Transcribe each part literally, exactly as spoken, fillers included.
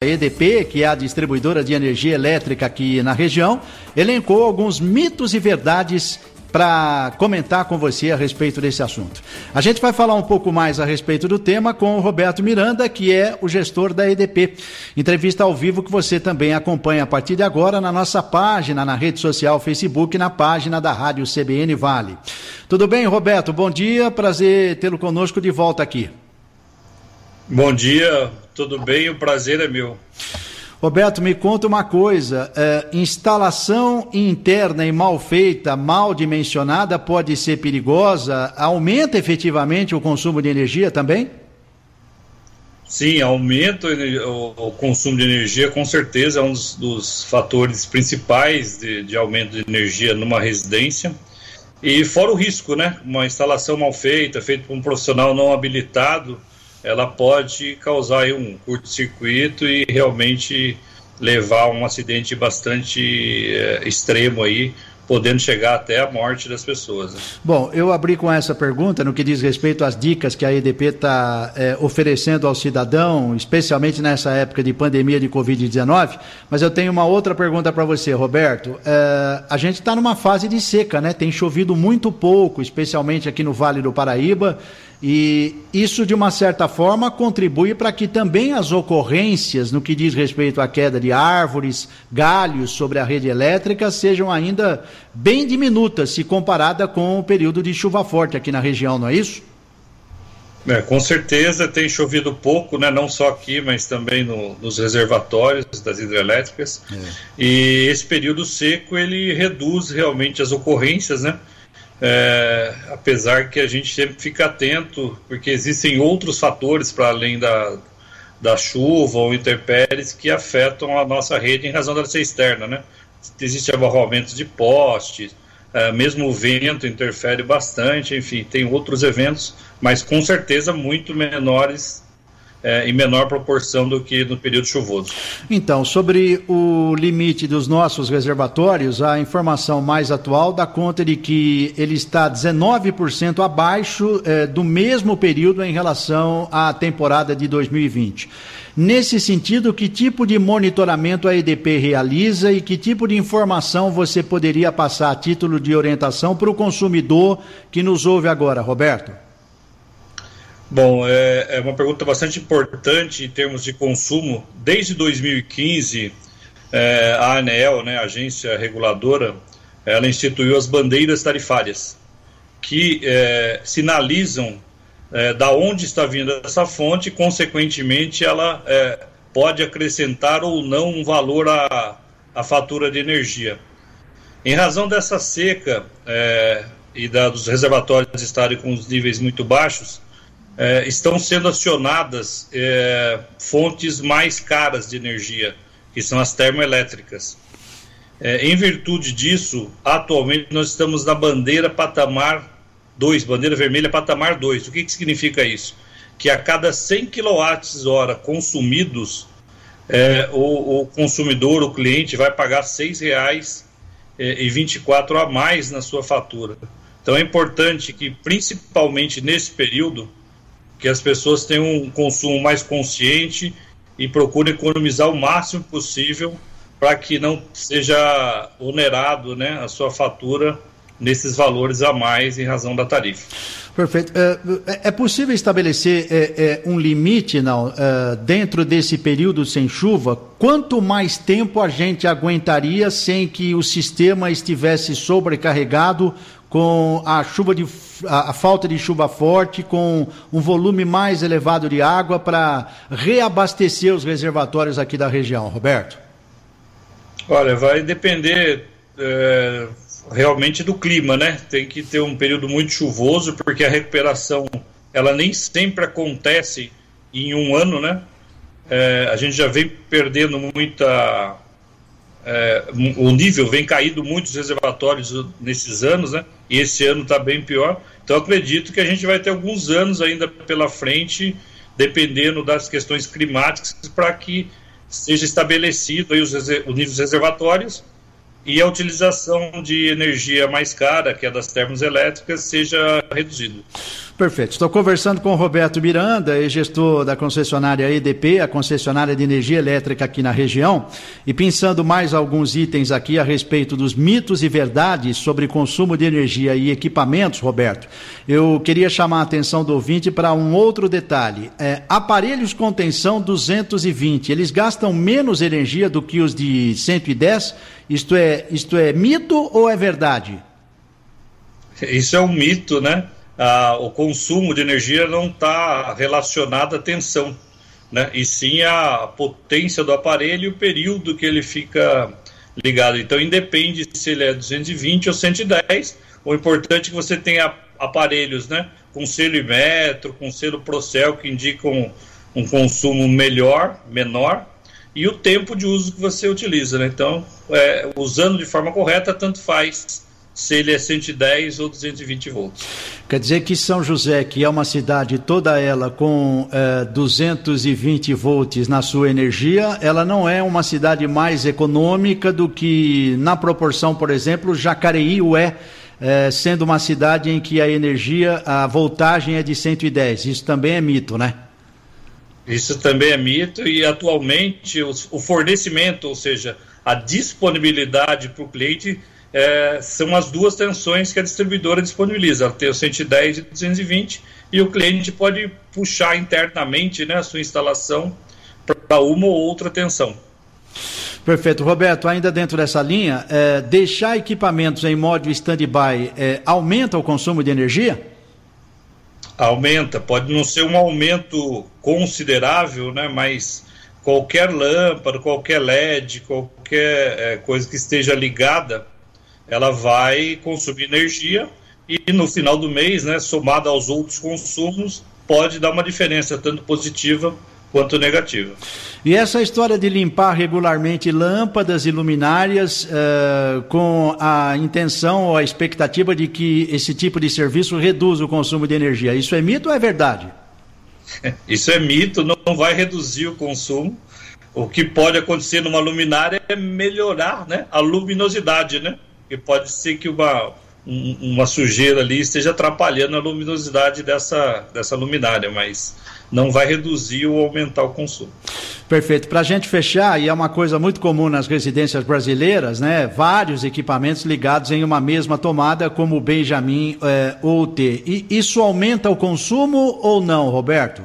E D P, que é a distribuidora de energia elétrica aqui na região, elencou alguns mitos e verdades para comentar com você a respeito desse assunto. A gente vai falar um pouco mais a respeito do tema com o Roberto Miranda, que é o gestor da E D P. Entrevista ao vivo que você também acompanha a partir de agora na nossa página, na rede social Facebook, na página da Rádio C B N Vale. Tudo bem, Roberto? Bom dia, prazer tê-lo conosco de volta aqui. Bom dia, tudo bem? O prazer é meu. Roberto, me conta uma coisa, é, instalação interna e mal feita, mal dimensionada, pode ser perigosa? Aumenta efetivamente o consumo de energia também? Sim, aumenta o, o consumo de energia, com certeza é um dos, dos fatores principais de, de aumento de energia numa residência. E fora o risco, né? Uma instalação mal feita, feita por um profissional não habilitado, ela pode causar aí um curto-circuito e realmente levar a um acidente bastante é, extremo aí, podendo chegar até a morte das pessoas, né? Bom, eu abri com essa pergunta no que diz respeito às dicas que a E D P está é, oferecendo ao cidadão, especialmente nessa época de pandemia de covid dezenove, mas eu tenho uma outra pergunta para você, Roberto. É, a gente está numa fase de seca, né? Tem chovido muito pouco, especialmente aqui no Vale do Paraíba, e isso, de uma certa forma, contribui para que também as ocorrências no que diz respeito à queda de árvores, galhos sobre a rede elétrica sejam ainda bem diminutas se comparada com o período de chuva forte aqui na região, não é isso? É, com certeza tem chovido pouco, né? Não só aqui, mas também no, nos reservatórios das hidrelétricas. É. E esse período seco, ele reduz realmente as ocorrências, né? É, apesar que a gente sempre fica atento, porque existem outros fatores para além da, da chuva ou intempéries que afetam a nossa rede em razão dela ser externa, né? Existe abarroamento de postes, é, mesmo o vento interfere bastante, enfim, tem outros eventos, mas com certeza muito menores É, em menor proporção do que no período chuvoso. Então, sobre o limite dos nossos reservatórios, a informação mais atual dá conta de que ele está dezenove por cento abaixo eh, do mesmo período em relação à temporada de dois mil e vinte. Nesse sentido, que tipo de monitoramento a E D P realiza e que tipo de informação você poderia passar a título de orientação para o consumidor que nos ouve agora, Roberto? Bom, é, é uma pergunta bastante importante em termos de consumo. Desde dois mil e quinze, é, a ANEEL, né, a agência reguladora, ela instituiu as bandeiras tarifárias, que é, sinalizam é, da onde está vindo essa fonte e, consequentemente, ela é, pode acrescentar ou não um valor à, à fatura de energia. Em razão dessa seca é, e da, dos reservatórios estarem com os níveis muito baixos, É, estão sendo acionadas é, fontes mais caras de energia, que são as termoelétricas. É, em virtude disso, atualmente nós estamos na bandeira patamar dois, bandeira vermelha patamar dois. O que, que significa isso? Que a cada cem quilowatt-hora consumidos, é, o, o consumidor, o cliente, vai pagar seis reais e vinte e quatro centavos a mais na sua fatura. Então é importante que, principalmente nesse período, que as pessoas tenham um consumo mais consciente e procurem economizar o máximo possível para que não seja onerado, né, a sua fatura nesses valores a mais em razão da tarifa. Perfeito. É, é possível estabelecer é, é, um limite não, é, dentro desse período sem chuva? Quanto mais tempo a gente aguentaria sem que o sistema estivesse sobrecarregado com a chuva de a, a falta de chuva forte, com um volume mais elevado de água para reabastecer os reservatórios aqui da região, Roberto? Olha, vai depender é, realmente do clima, né? Tem que ter um período muito chuvoso, porque a recuperação ela nem sempre acontece em um ano, né? É, a gente já vem perdendo muita É, o nível vem caído muitos reservatórios nesses anos, né? E esse ano está bem pior. Então acredito que a gente vai ter alguns anos ainda pela frente, dependendo das questões climáticas, para que seja estabelecido aí os, o nível dos reservatórios e a utilização de energia mais cara, que é das termoelétricas, seja reduzida. Perfeito. Estou conversando com o Roberto Miranda, gestor da concessionária E D P, a concessionária de energia elétrica aqui na região, e pensando mais alguns itens aqui a respeito dos mitos e verdades sobre consumo de energia e equipamentos, Roberto, eu queria chamar a atenção do ouvinte para um outro detalhe. É, aparelhos com tensão duzentos e vinte, eles gastam menos energia do que os de cento e dez? Isto é, isto é mito ou é verdade? Isso é um mito, né? Ah, o consumo de energia não está relacionado à tensão, né? E sim à potência do aparelho e o período que ele fica ligado. Então, independe se ele é duzentos e vinte ou cento e dez, o importante é que você tenha aparelhos, né, com selo Inmetro, com selo Procel, que indicam um consumo melhor, menor, e o tempo de uso que você utiliza, né? Então, é, usando de forma correta, tanto faz se ele é cento e dez ou duzentos e vinte volts. Quer dizer que São José, que é uma cidade toda ela com eh, duzentos e vinte volts na sua energia, ela não é uma cidade mais econômica do que, na proporção, por exemplo, Jacareí o é, eh, sendo uma cidade em que a energia, a voltagem é de cento e dez. Isso também é mito, né? Isso também é mito, e atualmente o, o fornecimento, ou seja, a disponibilidade para o cliente, É, são as duas tensões que a distribuidora disponibiliza. Ela tem o cento e dez e duzentos e vinte, e o cliente pode puxar internamente, né, a sua instalação para uma ou outra tensão. Perfeito. Roberto, ainda dentro dessa linha, é, deixar equipamentos em modo stand-by é, aumenta o consumo de energia? Aumenta, pode não ser um aumento considerável, né, mas qualquer lâmpada, qualquer L E D, qualquer é, coisa que esteja ligada, ela vai consumir energia e no final do mês, né, somado aos outros consumos, pode dar uma diferença tanto positiva quanto negativa. E essa história de limpar regularmente lâmpadas e luminárias uh, com a intenção ou a expectativa de que esse tipo de serviço reduz o consumo de energia, isso é mito ou é verdade? Isso é mito, não vai reduzir o consumo. O que pode acontecer numa luminária é melhorar, né, a luminosidade, né? Porque pode ser que uma, um, uma sujeira ali esteja atrapalhando a luminosidade dessa, dessa luminária, mas não vai reduzir ou aumentar o consumo. Perfeito. Para a gente fechar, e é uma coisa muito comum nas residências brasileiras, né? Vários equipamentos ligados em uma mesma tomada, como o Benjamin é, ou o T. E isso aumenta o consumo ou não, Roberto?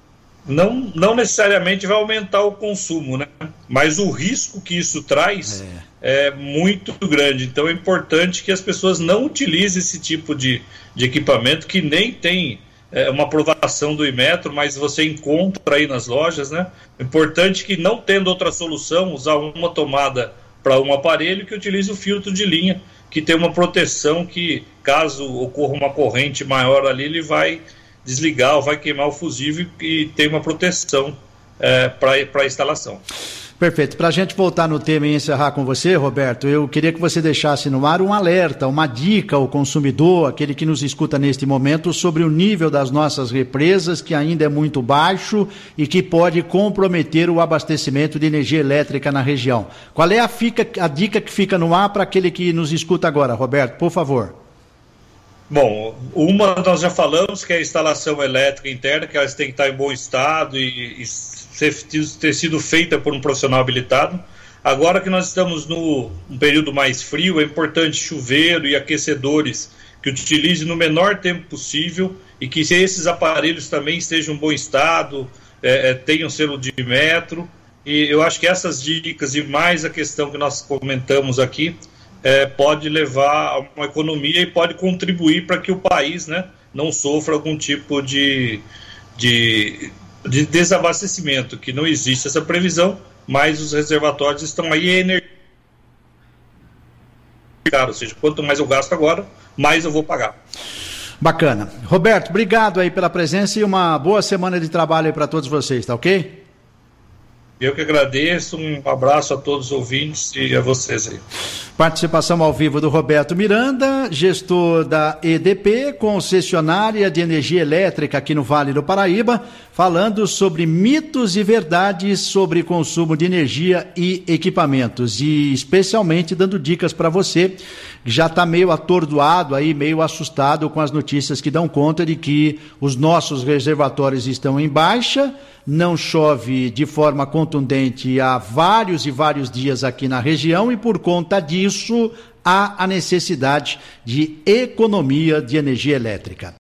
Não, não necessariamente vai aumentar o consumo, né? Mas o risco que isso traz é, é muito grande. Então é importante que as pessoas não utilizem esse tipo de, de equipamento que nem tem é, uma aprovação do Inmetro, mas você encontra aí nas lojas, né? É importante que, não tendo outra solução, usar uma tomada para um aparelho, que utilize o filtro de linha, que tem uma proteção que, caso ocorra uma corrente maior ali, ele vai desligar ou vai queimar o fusível e tem uma proteção é, para a instalação. Perfeito. Para a gente voltar no tema e encerrar com você, Roberto, eu queria que você deixasse no ar um alerta, uma dica ao consumidor, aquele que nos escuta neste momento, sobre o nível das nossas represas, que ainda é muito baixo e que pode comprometer o abastecimento de energia elétrica na região. Qual é a, fica, a dica que fica no ar para aquele que nos escuta agora, Roberto, por favor? Bom, uma nós já falamos, que é a instalação elétrica interna, que elas têm que estar em bom estado e, e ser, ter sido feita por um profissional habilitado. Agora que nós estamos no um período mais frio, é importante chuveiro e aquecedores que utilize no menor tempo possível e que esses aparelhos também estejam em bom estado, é, é, tenham selo de Inmetro. E eu acho que essas dicas e mais a questão que nós comentamos aqui, É, pode levar a uma economia e pode contribuir para que o país, né, não sofra algum tipo de, de, de desabastecimento, que não existe essa previsão, mas os reservatórios estão aí e a energia, ou seja, quanto mais eu gasto agora, mais eu vou pagar. Bacana. Roberto, obrigado aí pela presença e uma boa semana de trabalho aí para todos vocês, tá ok? Eu que agradeço, um abraço a todos os ouvintes e a vocês aí. Participação ao vivo do Roberto Miranda, gestor da E D P, concessionária de energia elétrica aqui no Vale do Paraíba, falando sobre mitos e verdades sobre consumo de energia e equipamentos, e especialmente dando dicas para você que já está meio atordoado aí, meio assustado com as notícias que dão conta de que os nossos reservatórios estão em baixa, não chove de forma contundente há vários e vários dias aqui na região e por conta disso há a necessidade de economia de energia elétrica.